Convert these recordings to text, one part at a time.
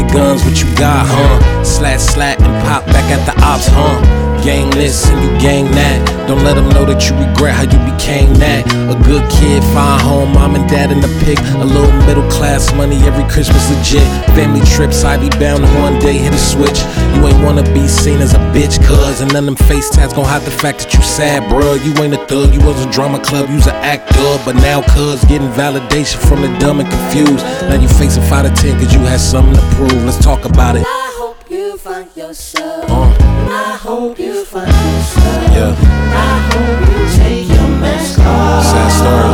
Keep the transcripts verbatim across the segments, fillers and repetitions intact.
guns, what you got, huh? Slat, slat, and pop back at the ops, huh? Gang this and you gang that. Don't let them know that you regret how you became that. A good kid, fine home, mom and dad in the pic. A little middle class money every Christmas legit. Family trips, I be bound to one day hit a switch. You ain't wanna be seen as a bitch, cuz. And none of them face tats gon' hide the fact that you sad, bruh. You ain't a thug, you was a drama club, you's an actor. But now cuz, getting validation from the dumb and confused. Now you facing five to ten cause you had something to prove. Let's talk about it. I hope you find yourself. Uh. I hope you find yourself. Yeah. I hope you take your mask off. Sad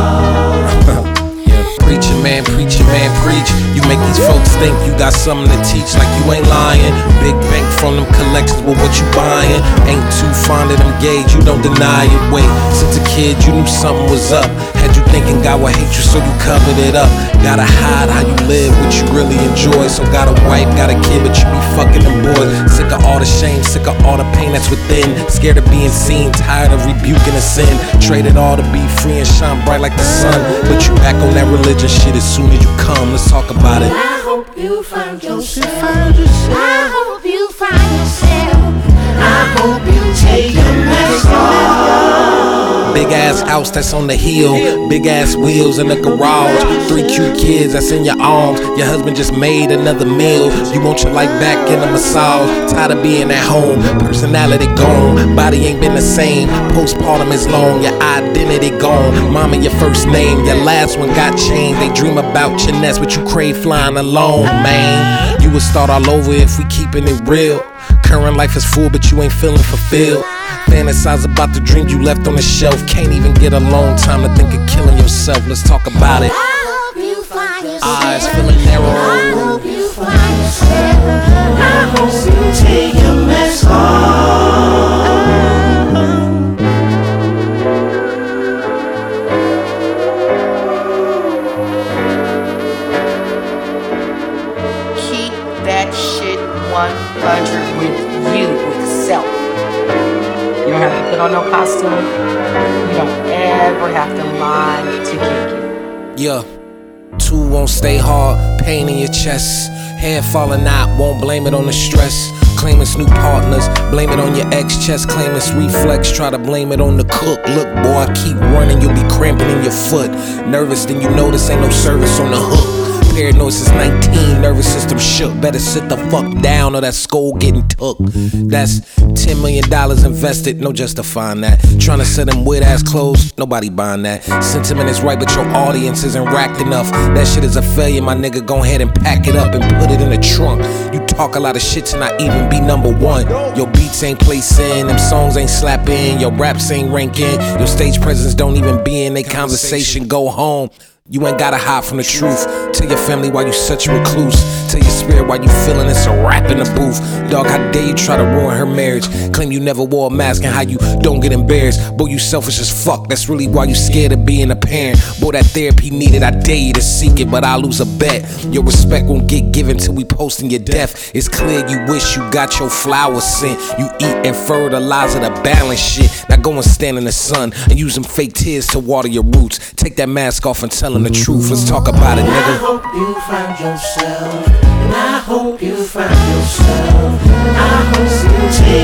story. Yeah. Preacher man, preacher man, preach. You make these folks think you got something to teach, like you ain't lying. Big bank from them collections, well, what you buying? Ain't too fond of them gauge, you don't deny it. Wait, since a kid you knew something was up. Had you thinking God would hate you, so you covered it up. Gotta hide how you live, what you really enjoy. So got a wife, got a kid, but you be fucking them boys. Sick of all the shame, sick of all the pain that's within. Scared of being seen, tired of rebuking a sin. Traded all to be free and shine bright like the sun. But you back on that religion shit as soon as you come. Let's talk about it. I hope you find yourself. I hope you find yourself. I hope you take your mask off. Big ass house that's on the hill, big ass wheels in the garage, three cute kids that's in your arms. Your husband just made another meal. You want your life back in a massage. Tired of being at home, personality gone, body ain't been the same. Postpartum is long, your identity gone. Mama your first name, your last one got changed. They dream about your nest, but you crave flying alone, man. You would start all over if we keeping it real. Current life is full, but you ain't feeling fulfilled. Fantasize about the dreams you left on the shelf. Can't even get a long time to think of killing yourself. Let's talk about it. I hope you find yourself. Eyes feeling narrow. I hope you find yourself. I hope you take your mask off. Keep that shit one hundred with you, with self. You don't have to put on no costume. You don't ever have to lie to get you. Yeah, two won't stay hard, pain in your chest. Hair falling out, won't blame it on the stress. Claim it's new partners, blame it on your ex. Chest claim it's reflex, try to blame it on the cook. Look boy, keep running, you'll be cramping in your foot. Nervous, then you notice ain't no service on the hook. Paranoid since nineteen, nervous system shook. Better sit the fuck down or that skull getting took. That's ten million dollars invested, no justifying that. Trying to sell them weird ass clothes, nobody buying that. Sentiment is right, but your audience isn't racked enough. That shit is a failure, my nigga, go ahead and pack it up and put it in the trunk. You talk a lot of shit to not even be number one. Your beats ain't placing, them songs ain't slapping, your raps ain't ranking, your stage presence don't even be in they conversation. Go home. You ain't gotta hide from the truth. Tell your family why you such a recluse. Tell your spirit why you feeling it's a rap in the booth. Dog, how dare you try to ruin her marriage? Claim you never wore a mask and how you don't get embarrassed. Boy, you selfish as fuck, that's really why you scared of being a parent. Boy, that therapy needed, I dare you to seek it, but I'll lose a bet. Your respect won't get given till we posting your death. It's clear you wish you got your flowers sent. You eat and fertilize the balance shit. Now go and stand in the sun and use them fake tears to water your roots. Take that mask off and tell them the truth. Let's talk about it, nigga. I hope you find yourself. And I hope you find yourself. I hope you take